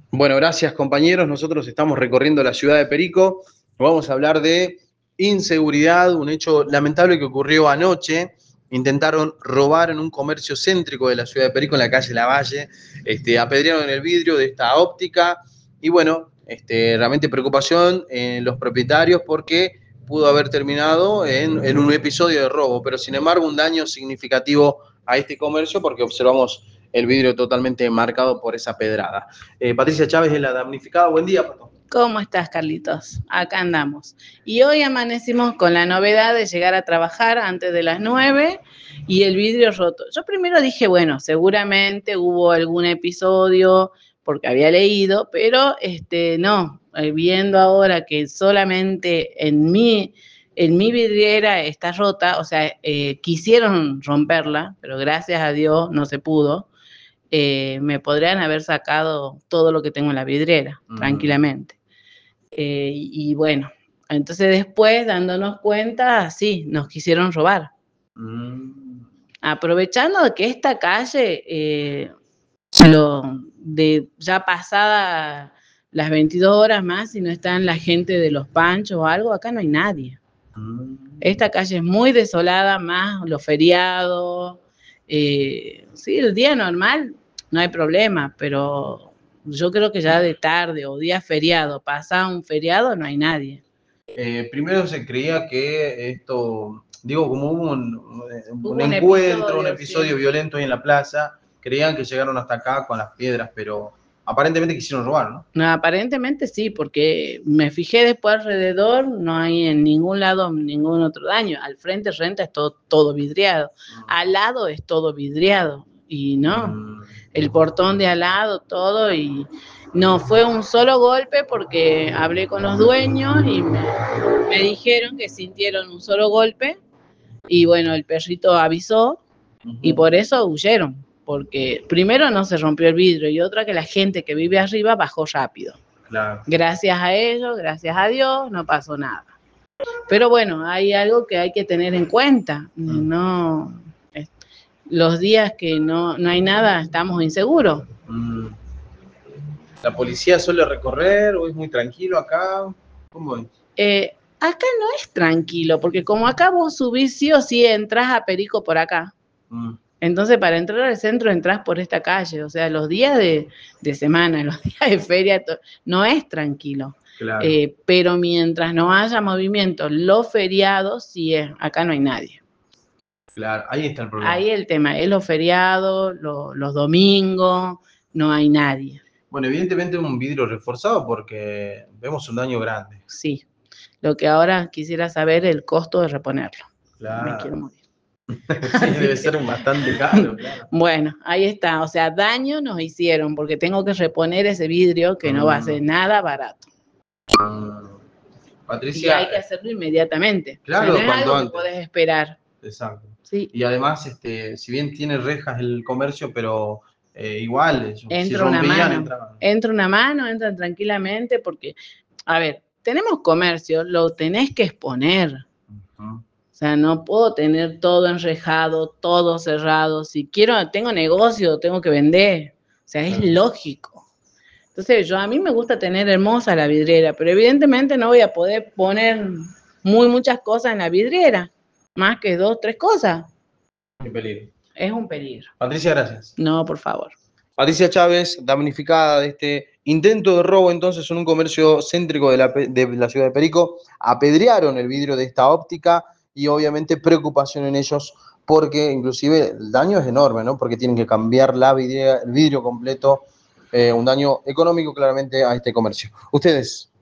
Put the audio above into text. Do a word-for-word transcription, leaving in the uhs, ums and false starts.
Bueno, gracias compañeros. Nosotros estamos recorriendo la ciudad de Perico. Vamos a hablar de inseguridad, un hecho lamentable que ocurrió anoche. Intentaron robar en un comercio céntrico de la ciudad de Perico, en la calle Lavalle. Este, apedrearon el vidrio de esta óptica y bueno, este, realmente preocupación en los propietarios porque pudo haber terminado en, en un episodio de robo, pero sin embargo un daño significativo a este comercio porque observamos el vidrio totalmente marcado por esa pedrada. Eh, Patricia Chávez es la damnificada. Buen día, Pato. ¿Cómo estás, Carlitos? Acá andamos. Y hoy amanecimos con la novedad de llegar a trabajar antes de las nueve y el vidrio roto. Yo primero dije, bueno, seguramente hubo algún episodio porque había leído, pero este, no, eh, viendo ahora que solamente en mi, en mi vidriera está rota, o sea, eh, quisieron romperla, pero gracias a Dios no se pudo. Eh, me podrían haber sacado todo lo que tengo en la vidriera, mm. tranquilamente. Eh, y bueno, entonces después, dándonos cuenta, sí, nos quisieron robar. Mm. Aprovechando de que esta calle, eh, lo de ya pasada las veintidós horas más, si no están la gente de los panchos o algo, acá no hay nadie. Mm. Esta calle es muy desolada, más los feriados. Eh, sí, el día normal no hay problema, pero yo creo que ya de tarde o día feriado, pasa un feriado, no hay nadie. Eh, primero se creía que esto, digo, como hubo un, un, hubo un un encuentro, episodio, un episodio sí. violento ahí en la plaza, creían que llegaron hasta acá con las piedras, pero aparentemente quisieron robar, ¿no? No, aparentemente sí, porque me fijé después alrededor, no hay en ningún lado ningún otro daño. Al frente renta es todo, todo vidriado, mm. al lado es todo vidriado, y no, mm. el portón de al lado, todo, y no, fue un solo golpe porque hablé con los dueños y me, me dijeron que sintieron un solo golpe, y bueno, el perrito avisó, uh-huh. y por eso huyeron. Porque primero no se rompió el vidrio y otra que la gente que vive arriba bajó rápido. Claro. Gracias a ellos, gracias a Dios, no pasó nada. Pero bueno, hay algo que hay que tener en cuenta. Mm. No, es, los días que no, no hay nada, estamos inseguros. Mm. ¿La policía suele recorrer o es muy tranquilo acá? ¿Cómo es? Eh, acá no es tranquilo, porque como acá vos subís sí o sí entras a Perico por acá. Mm. Entonces, para entrar al centro entras por esta calle, o sea, los días de, de semana, los días de feria, no es tranquilo. Claro. Eh, pero mientras no haya movimiento, los feriados, sí es, acá no hay nadie. Claro, ahí está el problema. Ahí el tema, es los feriados, lo, los domingos, no hay nadie. Bueno, evidentemente un vidrio reforzado porque vemos un daño grande. Sí, lo que ahora quisiera saber es el costo de reponerlo. Claro. Me quiero morir. Sí, debe ser bastante caro, claro. Bueno, ahí está, o sea, daño nos hicieron porque tengo que reponer ese vidrio que mm. no va a ser nada barato. Mm. Patricia. Y hay que hacerlo inmediatamente. Claro, o sea, no es cuanto algo antes. que podés esperar. Exacto. Sí. Y además, este, si bien tiene rejas el comercio, pero eh, igual, ellos, entra si rompían, una mano, entraban. Entra una mano, entran tranquilamente porque, a ver, tenemos comercio, lo tenés que exponer. Uh-huh. O sea, no puedo tener todo enrejado, todo cerrado. Si quiero, tengo negocio, tengo que vender. O sea, es claro. lógico. Entonces, yo a mí me gusta tener hermosa la vidriera, pero evidentemente no voy a poder poner muy muchas cosas en la vidriera. Más que dos, tres cosas. Qué peligro. Es un peligro. Patricia, gracias. No, por favor. Patricia Chávez, damnificada de este intento de robo entonces en un comercio céntrico de la, de la ciudad de Perico. Apedrearon el vidrio de esta óptica y obviamente preocupación en ellos porque inclusive el daño es enorme, ¿no? Porque tienen que cambiar la vidriera, el vidrio completo, eh, un daño económico claramente a este comercio. Ustedes.